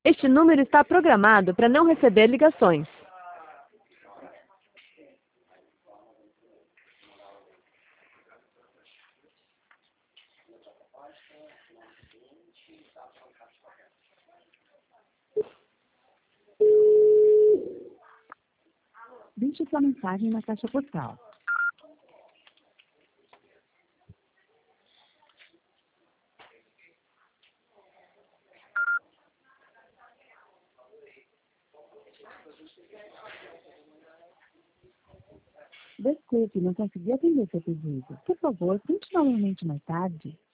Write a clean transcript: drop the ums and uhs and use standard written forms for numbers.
Este número está programado para não receber ligações. Deixe sua mensagem na caixa postal. Desculpe, não consegui atender seu pedido. Por favor, tente novamente mais tarde.